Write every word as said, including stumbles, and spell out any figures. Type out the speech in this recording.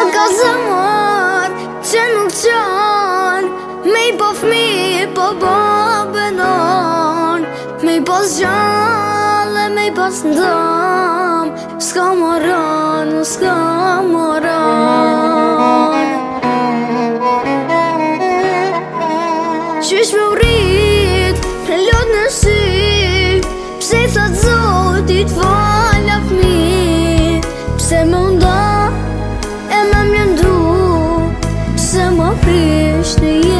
Ka zemër që nuk qanë, me i po fmi, po babenon, me i pas gjallë, me i pas ndam, s'ka moran, s'ka moran. Qysh me urit, në lot në sy, pse i thot Zotit falja fmi, pse me unda, e me mjëndu, pse më prish në jetë.